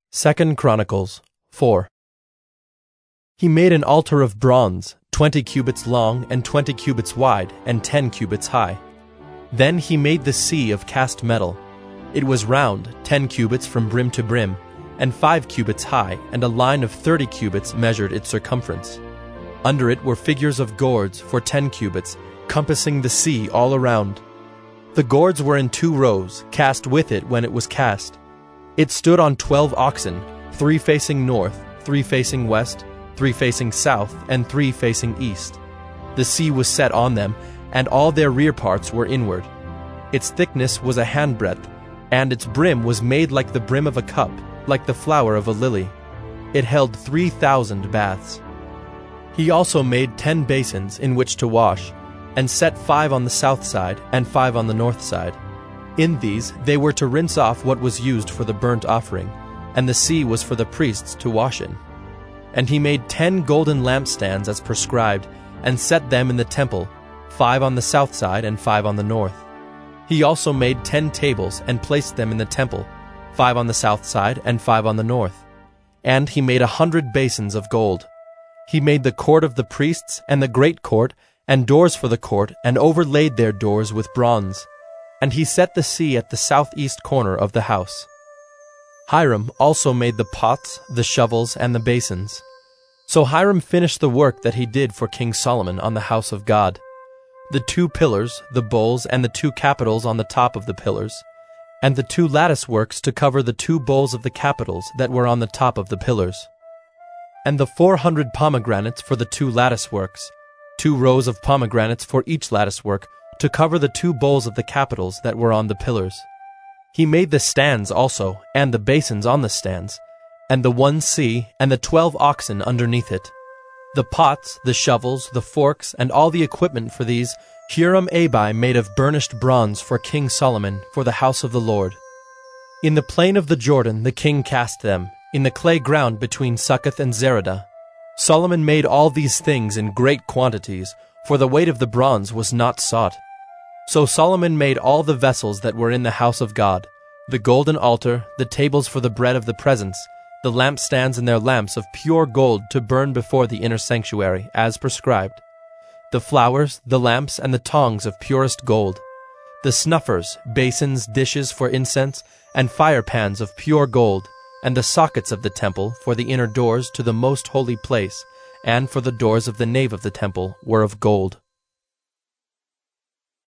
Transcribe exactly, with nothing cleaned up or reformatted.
Second Chronicles four. He made an altar of bronze, twenty cubits long and twenty cubits wide and ten cubits high. Then he made the sea of cast metal. It was round, ten cubits from brim to brim, and five cubits high, and a line of thirty cubits measured its circumference. Under it were figures of gourds for ten cubits, compassing the sea all around. The gourds were in two rows, cast with it when it was cast. It stood on twelve oxen, three facing north, three facing west, three facing south, and three facing east. The sea was set on them, and all their rear parts were inward. Its thickness was a handbreadth, and its brim was made like the brim of a cup, like the flower of a lily. It held three thousand baths. He also made ten basins in which to wash, and set five on the south side and five on the north side. In these they were to rinse off what was used for the burnt offering, and the sea was for the priests to wash in. And he made ten golden lampstands as prescribed, and set them in the temple, five on the south side and five on the north. He also made ten tables and placed them in the temple, five on the south side and five on the north. And he made a hundred basins of gold. He made the court of the priests and the great court, and doors for the court, and overlaid their doors with bronze. And he set the sea at the southeast corner of the house. Hiram also made the pots, the shovels, and the basins. So Hiram finished the work that he did for King Solomon on the house of God: the two pillars, the bowls, and the two capitals on the top of the pillars, and the two lattice works to cover the two bowls of the capitals that were on the top of the pillars, and the four hundred pomegranates for the two lattice works, two rows of pomegranates for each lattice work, to cover the two bowls of the capitals that were on the pillars. He made the stands also, and the basins on the stands, and the one sea, and the twelve oxen underneath it. The pots, the shovels, the forks, and all the equipment for these Huram-Abi made of burnished bronze for King Solomon for the house of the Lord. In the plain of the Jordan the king cast them, in the clay ground between Succoth and Zeradah. Solomon made all these things in great quantities, for the weight of the bronze was not sought. So Solomon made all the vessels that were in the house of God, the golden altar, the tables for the bread of the presence, the lampstands and their lamps of pure gold to burn before the inner sanctuary, as prescribed, the flowers, the lamps, and the tongs of purest gold, the snuffers, basins, dishes for incense, and fire pans of pure gold, and the sockets of the temple for the inner doors to the most holy place, and for the doors of the nave of the temple were of gold.